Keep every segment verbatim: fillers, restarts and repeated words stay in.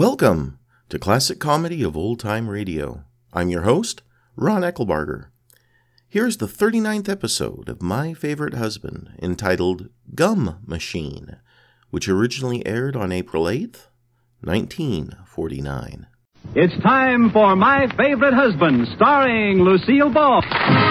Welcome to Classic Comedy of Old Time Radio. I'm your host, Ron Eckelbarger. Here's the thirty-ninth episode of My Favorite Husband, entitled Gum Machine, which originally aired on April eighth, nineteen forty-nine. It's time for My Favorite Husband, starring Lucille Ball.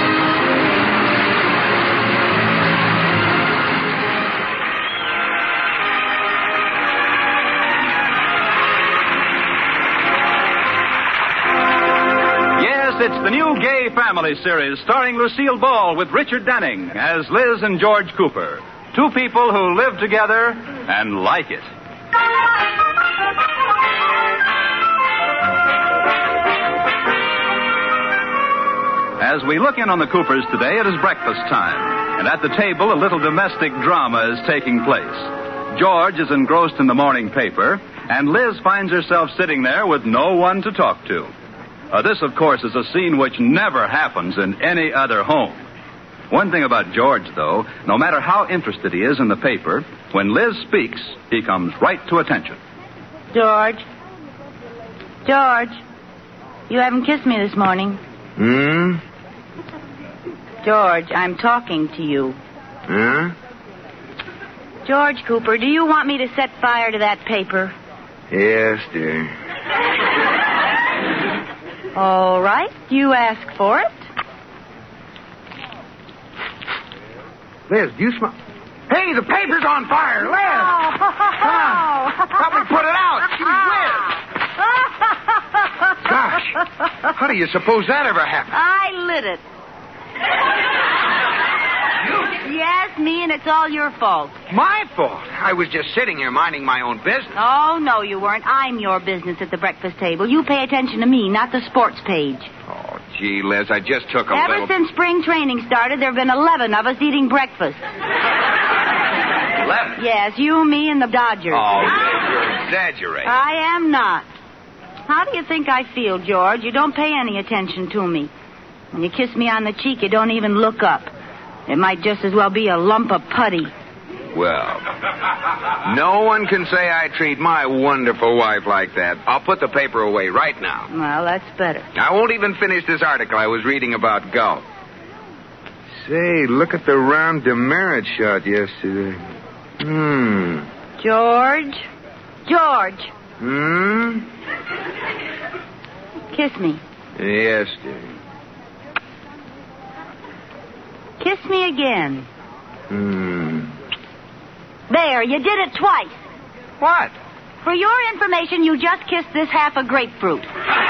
It's the new Gay Family series starring Lucille Ball with Richard Denning as Liz and George Cooper. Two people who live together and like it. As we look in on the Coopers today, it is breakfast time. And at the table, a little domestic drama is taking place. George is engrossed in the morning paper, and Liz finds herself sitting there with no one to talk to. Uh, this, of course, is a scene which never happens in any other home. One thing about George, though, no matter how interested he is in the paper, when Liz speaks, he comes right to attention. George. George. You haven't kissed me this morning. Hmm? George, I'm talking to you. Huh? George Cooper, do you want me to set fire to that paper? Yes, dear. All right. You ask for it. Liz, do you smell... Hey, the paper's on fire! Liz! Oh. Come on. Help me put it out! Gee whiz! Gosh, how do you suppose that ever happened? I lit it. You? Yes, me, and it's all your fault. My fault? I was just sitting here minding my own business. Oh, no, you weren't. I'm your business at the breakfast table. You pay attention to me, not the sports page. Oh, gee, Liz, I just took a Ever little... since spring training started, there have been eleven of us eating breakfast. Eleven? Yes, you, me, and the Dodgers. Oh, Liz, you're exaggerating. I am not. How do you think I feel, George? You don't pay any attention to me. When you kiss me on the cheek, you don't even look up. It might just as well be a lump of putty. Well, no one can say I treat my wonderful wife like that. I'll put the paper away right now. Well, that's better. I won't even finish this article I was reading about golf. Say, look at the round demerit shot yesterday. Hmm. George? George. Hmm? Kiss me. Yes, dear. Kiss me again. Hmm. There, you did it twice. What? For your information, you just kissed this half a grapefruit.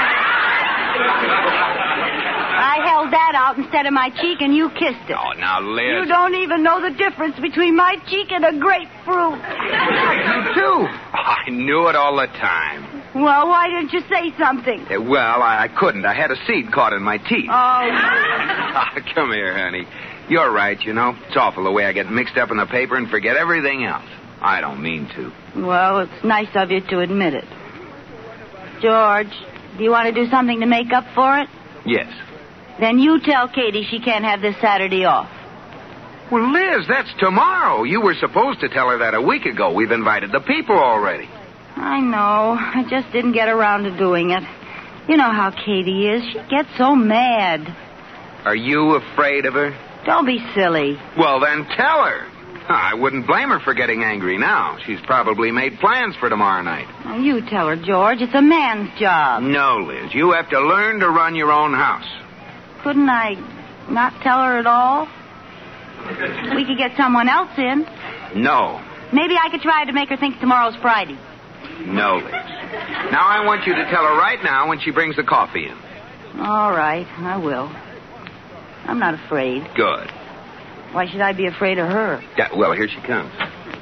I held that out instead of my cheek, and you kissed it. Oh, now, Liz. You don't even know the difference between my cheek and a grapefruit. You do. I knew it all the time. Well, why didn't you say something? Uh, well, I, I couldn't. I had a seed caught in my teeth. Oh. Come here, honey. You're right, you know. It's awful the way I get mixed up in the paper and forget everything else. I don't mean to. Well, it's nice of you to admit it. George, do you want to do something to make up for it? Yes. Then you tell Katie she can't have this Saturday off. Well, Liz, that's tomorrow. You were supposed to tell her that a week ago. We've invited the people already. I know. I just didn't get around to doing it. You know how Katie is. She gets so mad. Are you afraid of her? Don't be silly. Well, then tell her. I wouldn't blame her for getting angry now. She's probably made plans for tomorrow night. Now, you tell her, George. It's a man's job. No, Liz. You have to learn to run your own house. Couldn't I not tell her at all? We could get someone else in. No. Maybe I could try to make her think tomorrow's Friday. No, Liz. Now I want you to tell her right now when she brings the coffee in. All right, I will. I'm not afraid. Good. Why should I be afraid of her? Yeah, well, here she comes.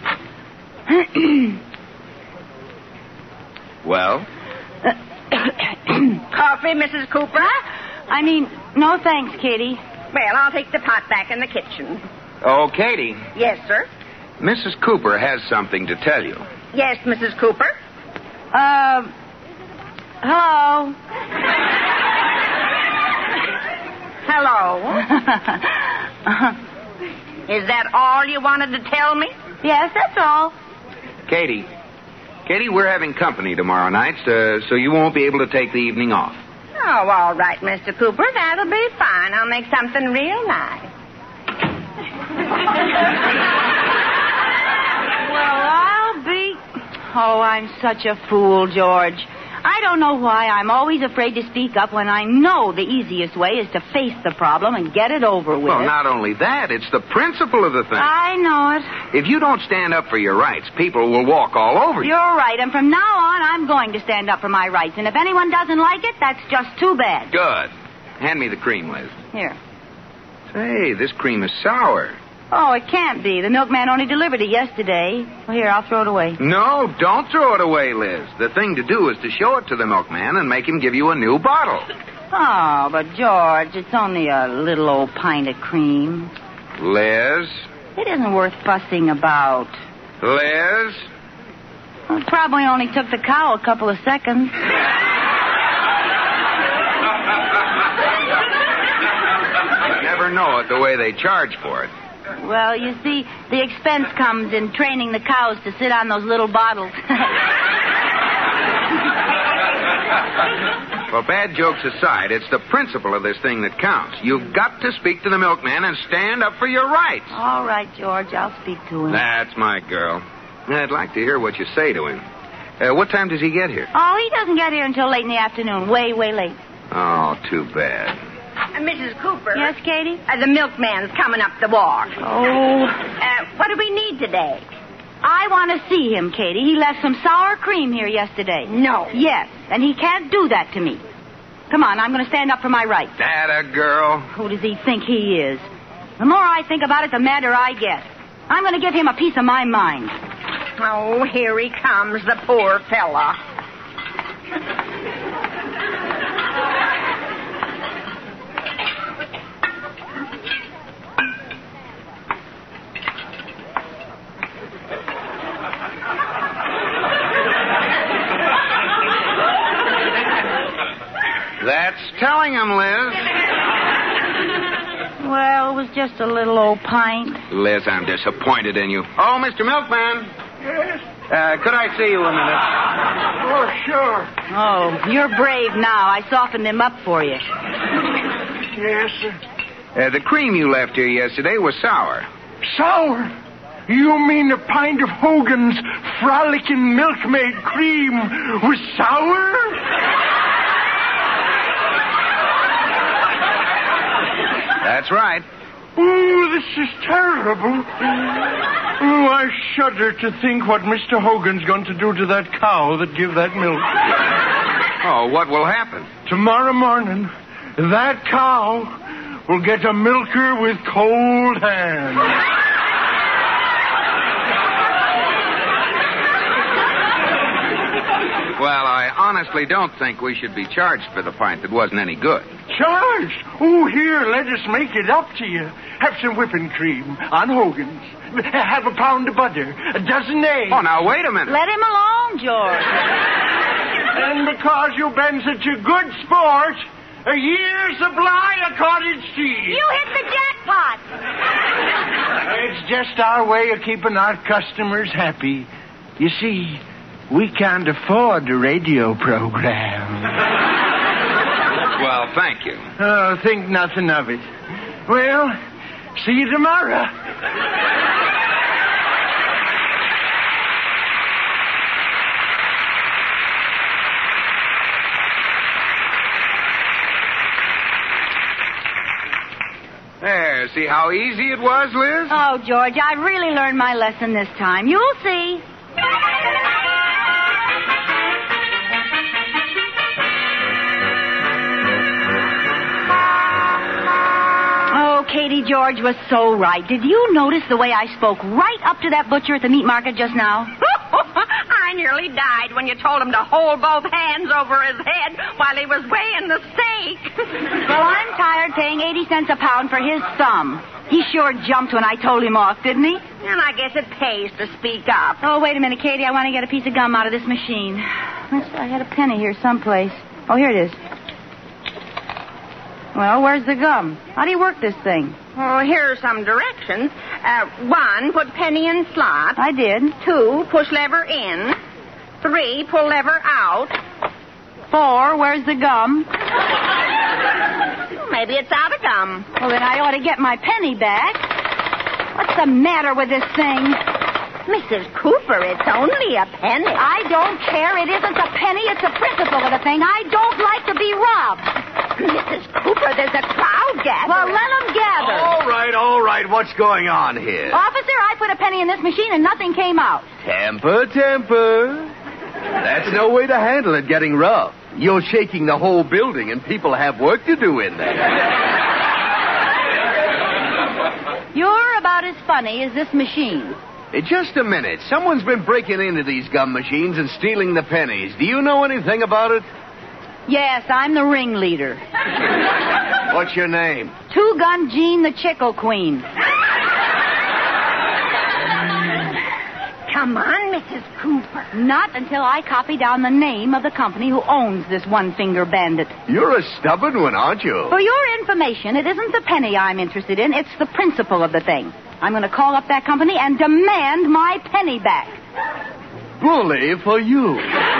Well? Coffee, Missus Cooper? I mean, no thanks, Katie. Well, I'll take the pot back in the kitchen. Oh, Katie. Yes, sir? Missus Cooper has something to tell you. Yes, Missus Cooper? Uh, hello? Hello? Is that all you wanted to tell me? Yes, that's all. Katie. Katie, we're having company tomorrow night, so, so you won't be able to take the evening off. Oh, all right, Mister Cooper. That'll be fine. I'll make something real nice. Well, I'll be... Oh, I'm such a fool, George. I don't know why I'm always afraid to speak up when I know the easiest way is to face the problem and get it over with. Well, not only that, it's the principle of the thing. I know it. If you don't stand up for your rights, people will walk all over you. You're right, and from now on, I'm going to stand up for my rights. And if anyone doesn't like it, that's just too bad. Good. Hand me the cream, Liz. Here. Say, this cream is sour. Oh, it can't be. The milkman only delivered it yesterday. Well, here, I'll throw it away. No, don't throw it away, Liz. The thing to do is to show it to the milkman and make him give you a new bottle. Oh, but George, it's only a little old pint of cream. Liz? It isn't worth fussing about. Liz? Well, it probably only took the cow a couple of seconds. You never know it the way they charge for it. Well, you see, the expense comes in training the cows to sit on those little bottles. Well, bad jokes aside, it's the principle of this thing that counts. You've got to speak to the milkman and stand up for your rights. All right, George, I'll speak to him. That's my girl. I'd like to hear what you say to him. Uh, what time does he get here? Oh, he doesn't get here until late in the afternoon. Way, way late. Oh, too bad. Uh, Missus Cooper. Yes, Katie? Uh, the milkman's coming up the walk. Oh. Uh, what do we need today? I want to see him, Katie. He left some sour cream here yesterday. No. Yes, and he can't do that to me. Come on, I'm going to stand up for my rights. That a girl? Who does he think he is? The more I think about it, the madder I get. I'm going to give him a piece of my mind. Oh, here he comes, the poor fella. That's telling him, Liz. Well, it was just a little old pint. Liz, I'm disappointed in you. Oh, Mister Milkman. Yes? Uh, could I see you a minute? Oh, sure. Oh, you're brave now. I softened him up for you. Yes, sir. Uh, the cream you left here yesterday was sour. Sour? You mean a pint of Hogan's Frolickin' Milkmaid cream was sour? That's right. Oh, this is terrible. Oh, I shudder to think what Mister Hogan's going to do to that cow that give that milk. Oh, what will happen? Tomorrow morning, that cow will get a milker with cold hands. Well, I honestly don't think we should be charged for the pint that wasn't any good. Charged? Oh, here, let us make it up to you. Have some whipping cream on Hogan's. Have a pound of butter, a dozen eggs. Oh, now, wait a minute. Let him alone, George. And because you've been such a good sport, a year's supply of cottage cheese. You hit the jackpot. It's just our way of keeping our customers happy. You see, we can't afford a radio program. Well, thank you. Oh, think nothing of it. Well, see you tomorrow. There, see how easy it was, Liz? Oh, George, I really learned my lesson this time. You'll see. Oh, Katie, George was so right. Did you notice the way I spoke right up to that butcher at the meat market just now? I nearly died when you told him to hold both hands over his head while he was weighing the steak. Well, I'm tired paying eighty cents a pound for his thumb. He sure jumped when I told him off, didn't he? And I guess it pays to speak up. Oh, wait a minute, Katie. I want to get a piece of gum out of this machine. I had a penny here someplace. Oh, here it is. Well, where's the gum? How do you work this thing? Oh, here are some directions. Uh, one, put penny in slot. I did. Two, push lever in. Three, pull lever out. Four, where's the gum? Maybe it's out of gum. Well, then I ought to get my penny back. What's the matter with this thing? Missus Cooper, it's only a penny. I don't care. It isn't a penny. It's the principle of the thing. I don't like to be robbed. Missus Cooper, there's a crowd gathering. Well, let them gather. All right, all right. What's going on here? Officer, I put a penny in this machine and nothing came out. Temper, temper. That's no way to handle it getting rough. You're shaking the whole building, and people have work to do in there. You're about as funny as this machine. Hey, just a minute. Someone's been breaking into these gum machines and stealing the pennies. Do you know anything about it? Yes, I'm the ringleader. What's your name? Two-Gun Jean the Chickle Queen. Come on, Missus Cooper. Not until I copy down the name of the company who owns this one-finger bandit. You're a stubborn one, aren't you? For your information, it isn't the penny I'm interested in. It's the principle of the thing. I'm going to call up that company and demand my penny back. Bully for you.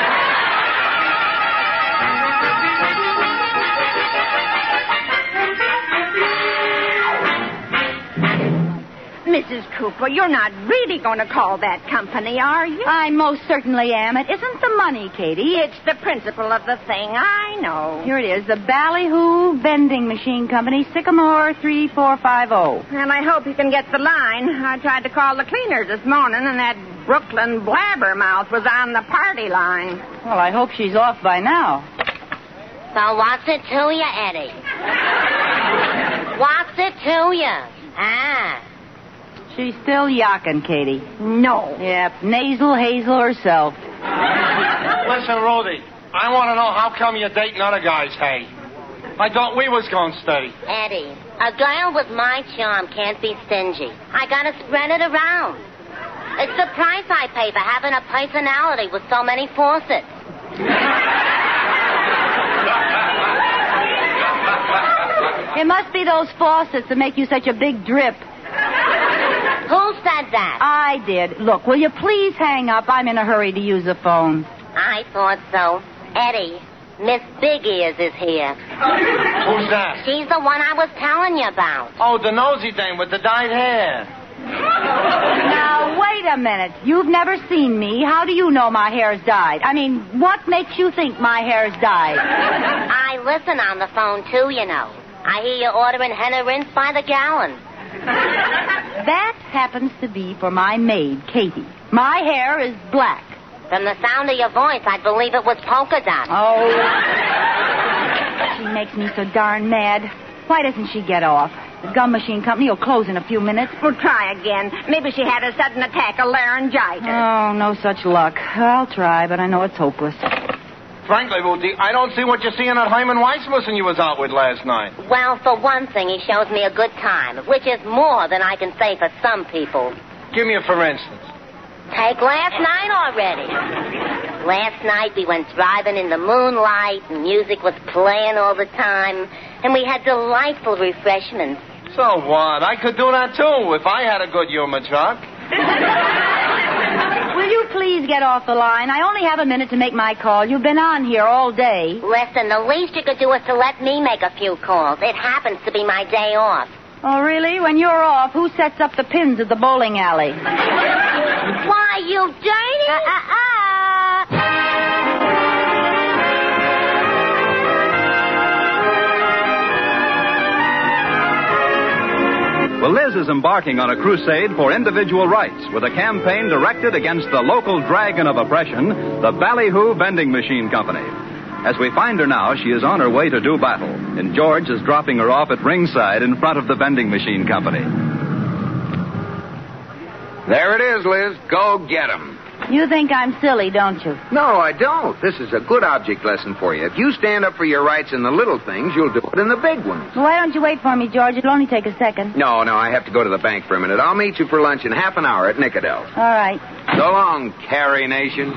Missus Cooper, you're not really going to call that company, are you? I most certainly am. It isn't the money, Katie. It's the principle of the thing. I know. Here it is, the Ballyhoo Vending Machine Company, Sycamore three four five zero. And I hope you can get the line. I tried to call the cleaners this morning, and that Brooklyn blabbermouth was on the party line. Well, I hope she's off by now. So what's it to you, Eddie? What's it to you? Ah. She's still yakking, Katie. No. Yep, Nasal Hazel herself. Listen, Rudy, I want to know how come you're dating other guys, hey? I thought we was going steady. Eddie, a girl with my charm can't be stingy. I gotta spread it around. It's the price I pay for having a personality with so many faucets. It must be those faucets that make you such a big drip. Who said that? I did. Look, will you please hang up? I'm in a hurry to use the phone. I thought so. Eddie, Miss Big Ears is here. Who's that? She's the one I was telling you about. Oh, the nosy dame with the dyed hair. Now, wait a minute. You've never seen me. How do you know my hair's dyed? I mean, what makes you think my hair's dyed? I listen on the phone, too, you know. I hear you ordering henna rinse by the gallon. That happens to be for my maid, Katie. My hair is black. From the sound of your voice, I'd believe it was polka dot. Oh. She makes me so darn mad. Why doesn't she get off? The gum machine company will close in a few minutes. We'll try again. Maybe she had a sudden attack of laryngitis. Oh, no such luck. I'll try, but I know it's hopeless. Frankly, Rudy, I don't see what you see in that Hyman Weissmussen you was out with last night. Well, for one thing, he shows me a good time, which is more than I can say for some people. Give me a for instance. Take last night already. Last night we went driving in the moonlight, and music was playing all the time, and we had delightful refreshments. So what? I could do that, too, if I had a good humor truck. Will you please get off the line? I only have a minute to make my call. You've been on here all day. Listen, the least you could do is to let me make a few calls. It happens to be my day off. Oh, really? When you're off, who sets up the pins at the bowling alley? Why, you dirty... Uh-uh-uh. Well, Liz is embarking on a crusade for individual rights with a campaign directed against the local dragon of oppression, the Ballyhoo Vending Machine Company. As we find her now, she is on her way to do battle, and George is dropping her off at ringside in front of the Vending Machine Company. There it is, Liz. Go get 'em. You think I'm silly, don't you? No, I don't. This is a good object lesson for you. If you stand up for your rights in the little things, you'll do it in the big ones. Why don't you wait for me, George? It'll only take a second. No, no, I have to go to the bank for a minute. I'll meet you for lunch in half an hour at Nicodell's. All right. So long, Carrie Nation.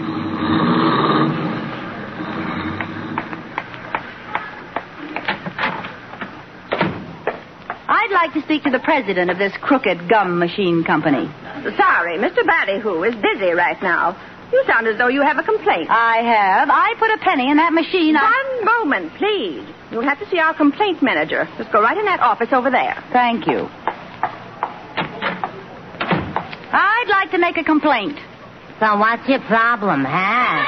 I'd like to speak to the president of this crooked gum machine company. Sorry, Mister Ballyhoo is busy right now. You sound as though you have a complaint. I have. I put a penny in that machine. I... One moment, please. You'll have to see our complaint manager. Just go right in that office over there. Thank you. I'd like to make a complaint. So what's your problem, huh?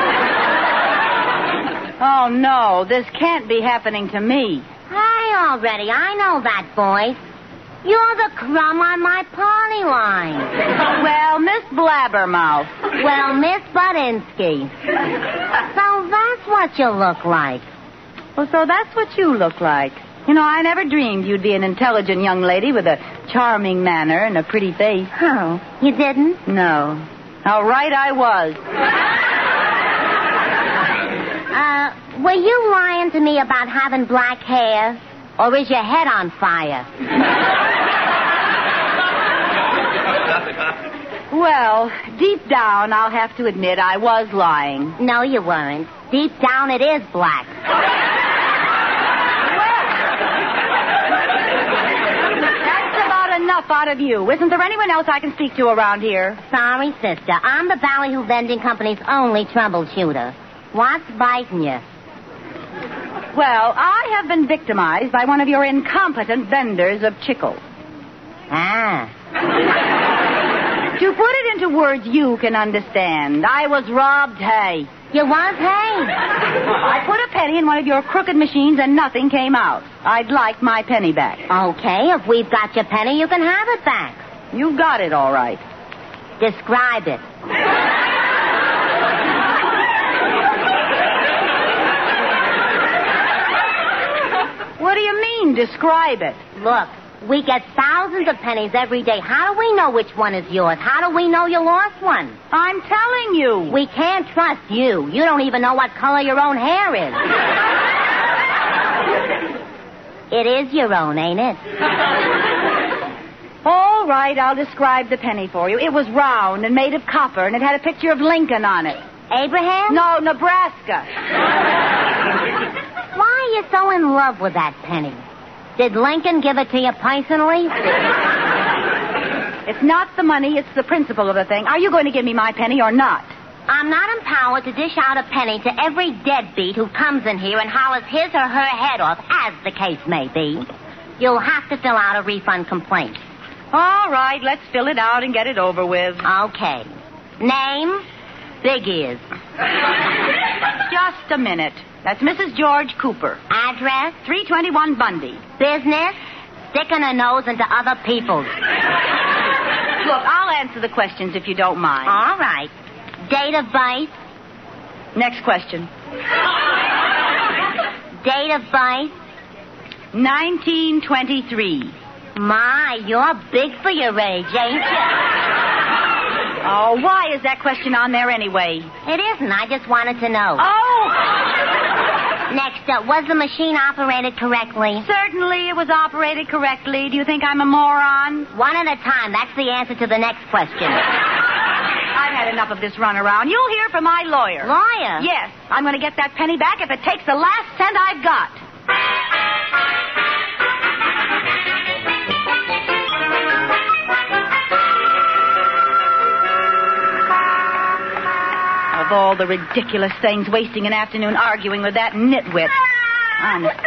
Oh, no. This can't be happening to me. Hi, already. I know that voice. You're the crumb on my party line. Well, Miss Blabbermouth. Well, Miss Budinsky. So that's what you look like. Well, so that's what you look like. You know, I never dreamed you'd be an intelligent young lady with a charming manner and a pretty face. Oh, you didn't? No. How right I was. Uh, were you lying to me about having black hair? Or is your head on fire? Well, deep down, I'll have to admit I was lying. No, you weren't. Deep down, it is black. That's about enough out of you. Isn't there anyone else I can speak to around here? Sorry, sister. I'm the Ballyhoo Vending Company's only troubleshooter. What's biting you? Well, I have been victimized by one of your incompetent vendors of chickles. Ah. To put it into words you can understand, I was robbed, hey. You was, hey? I put a penny in one of your crooked machines and nothing came out. I'd like my penny back. Okay, if we've got your penny, you can have it back. You got it, all right. Describe it. What do you mean, describe it? Look, we get thousands of pennies every day. How do we know which one is yours? How do we know you lost one? I'm telling you. We can't trust you. You don't even know what color your own hair is. It is your own, ain't it? All right, I'll describe the penny for you. It was round and made of copper, and it had a picture of Lincoln on it. Abraham? No, Nebraska. Why are you so in love with that penny? Did Lincoln give it to you personally? It's not the money, it's the principle of the thing. Are you going to give me my penny or not? I'm not empowered to dish out a penny to every deadbeat who comes in here and hollers his or her head off, as the case may be. You'll have to fill out a refund complaint. All right, let's fill it out and get it over with. Okay. Name? Big Ears. Just a minute. That's Missus George Cooper. Address? three twenty-one Bundy. Business? Sticking her nose into other people's. Look, I'll answer the questions if you don't mind. All right. Date of birth? Next question. Date of birth? nineteen twenty-three. My, you're big for your age, ain't you? Oh, why is that question on there anyway? It isn't. I just wanted to know. Oh! Next up, was the machine operated correctly? Certainly it was operated correctly. Do you think I'm a moron? One at a time. That's the answer to the next question. I've had enough of this runaround. You'll hear from my lawyer. Lawyer? Yes. I'm going to get that penny back if it takes the last cent I've got. Of all the ridiculous things, wasting an afternoon arguing with that nitwit. Honest.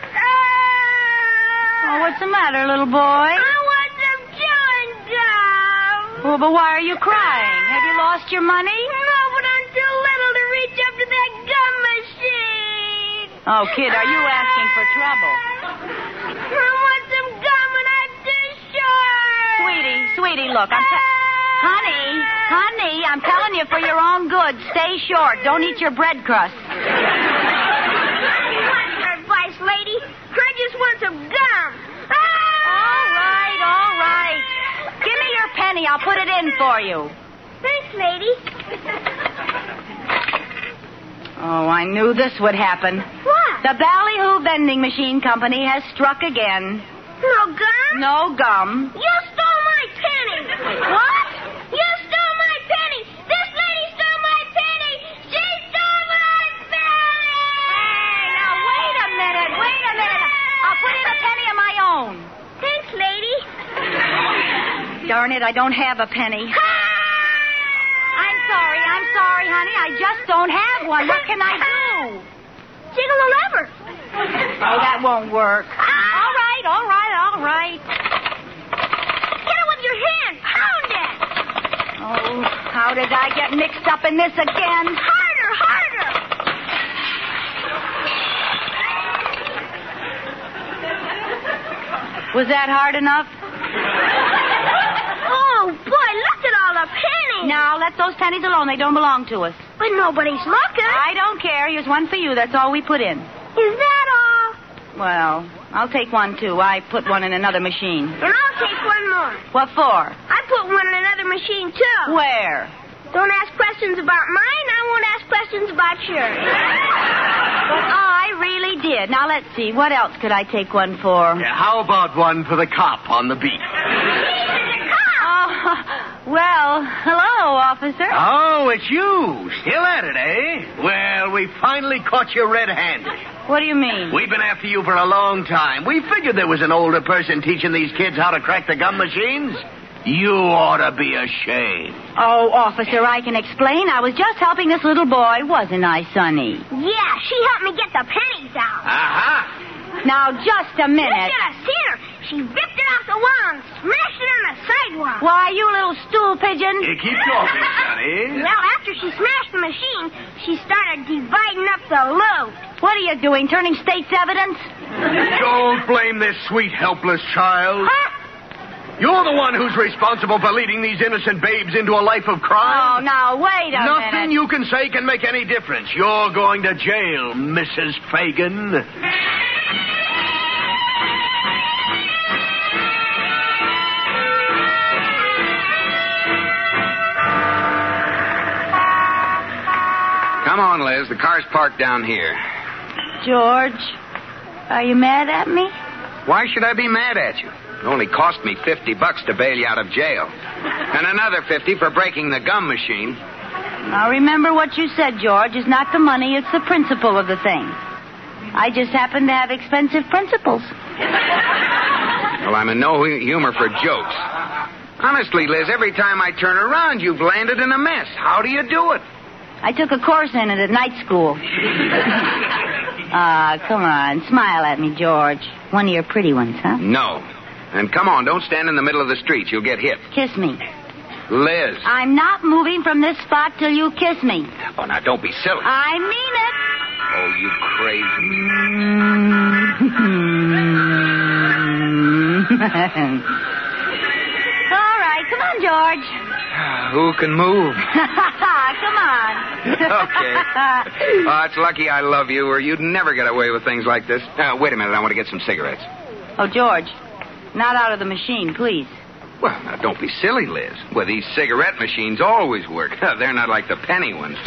Oh, what's the matter, little boy? I want some chewing gum. Oh, but why are you crying? Have you lost your money? No, but I'm too little to reach up to that gum machine. Oh, kid, are you asking for trouble? I want some gum and I'm too short. Sweetie, sweetie, look, I'm... T- honey, honey, I'm telling you for your own good, stay short. Don't eat your bread crust. What's your advice, lady? I just want some gum. All right, all right. Give me your penny. I'll put it in for you. Thanks, lady. Oh, I knew this would happen. What? The Ballyhoo Vending Machine Company has struck again. No gum? No gum. You stole my penny. What? You stole my penny. This lady stole my penny. She stole my penny. Hey, now wait a minute. Wait a minute. I'll put in a penny of my own. Thanks, lady. Darn it, I don't have a penny. I'm sorry. I'm sorry, honey. I just don't have one. What can I do? Jiggle the lever. Oh, that won't work. All right, all right, all right. Hit it with your hand. Pound it. Oh, how did I get mixed up in this again? Harder, harder. Was that hard enough? Oh, boy, look at all the pennies. Now, let those pennies alone. They don't belong to us. But nobody's looking. I don't care. Here's one for you. That's all we put in. Is that all? Well, I'll take one, too. I put one in another machine. And I'll take one more. What for? I put one in another machine, too. Where? Don't ask questions about mine. I won't ask questions about yours. But I really did. Now, let's see. What else could I take one for? Yeah, how about one for the cop on the beat? Oh, well, hello, officer. Oh, it's you. Still at it, eh? Well, we finally caught you red-handed. What do you mean? We've been after you for a long time. We figured there was an older person teaching these kids how to crack the gum machines. You ought to be ashamed. Oh, officer, I can explain. I was just helping this little boy, wasn't I, Sonny? Yeah, she helped me get the pennies out. Uh-huh. Now, just a minute. You should have seen her. She ripped it off the wall and smashed it on the sidewalk. Why, you little stool pigeon. You keep talking, Sonny. Well, after she smashed the machine, she started dividing up the loot. What are you doing, turning state's evidence? Don't blame this sweet, helpless child. Huh? You're the one who's responsible for leading these innocent babes into a life of crime. Oh, now, wait a minute. Nothing you can say can make any difference. You're going to jail, Missus Fagan. Come on, Liz. The car's parked down here. George, are you mad at me? Why should I be mad at you? It only cost me fifty bucks to bail you out of jail. And another fifty for breaking the gum machine. Now, remember what you said, George. It's not the money, it's the principle of the thing. I just happen to have expensive principles. Well, I'm in no humor for jokes. Honestly, Liz, every time I turn around, you've landed in a mess. How do you do it? I took a course in it at night school. Ah, come on. Smile at me, George. One of your pretty ones, huh? No. And come on, don't stand in the middle of the street. You'll get hit. Kiss me. Liz. I'm not moving from this spot till you kiss me. Oh, now, don't be silly. I mean it. Oh, you crazy. All right, come on, George. Who can move? Come on. Okay. Oh, it's lucky I love you, or you'd never get away with things like this. Uh, wait a minute, I want to get some cigarettes. Oh, George, not out of the machine, please. Well, now, don't be silly, Liz. Well, these cigarette machines always work. They're not like the penny ones.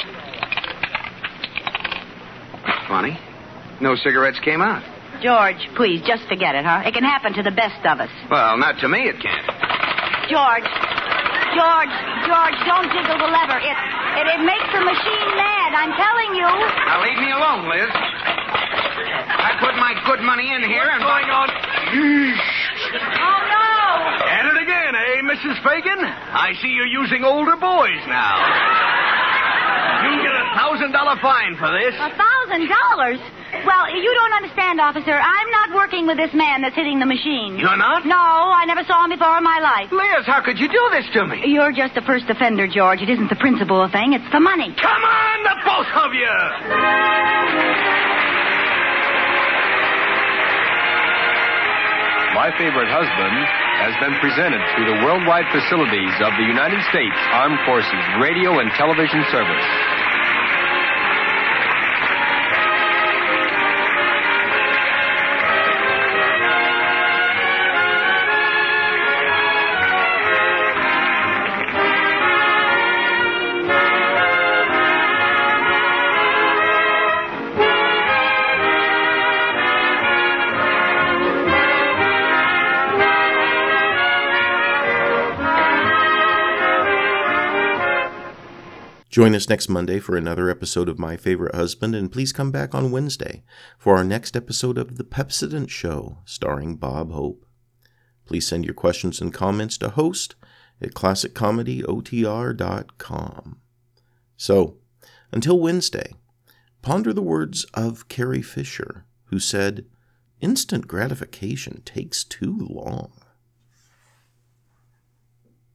Funny. No cigarettes came out. George, please, just forget it, huh? It can happen to the best of us. Well, not to me, it can't. George, George, George, don't jiggle the lever. It, it, it makes the machine mad, I'm telling you. Now, leave me alone, Liz. I put my good money in here and... What's going on? Oh, no. At it again, eh, Missus Fagan? I see you're using older boys now. You'll get a thousand dollar fine for this. A thousand dollars? Well, you don't understand, officer. I'm not working with this man that's hitting the machine. You're not? No, I never saw him before in my life. Liz, how could you do this to me? You're just the first offender, George. It isn't the principal thing, it's the money. Come on, the both of you! My Favorite Husband has been presented through the worldwide facilities of the United States Armed Forces Radio and Television Service. Join us next Monday for another episode of My Favorite Husband, and please come back on Wednesday for our next episode of The Pepsodent Show, starring Bob Hope. Please send your questions and comments to host at classic comedy o t r dot com. So, until Wednesday, ponder the words of Carrie Fisher, who said, "Instant gratification takes too long."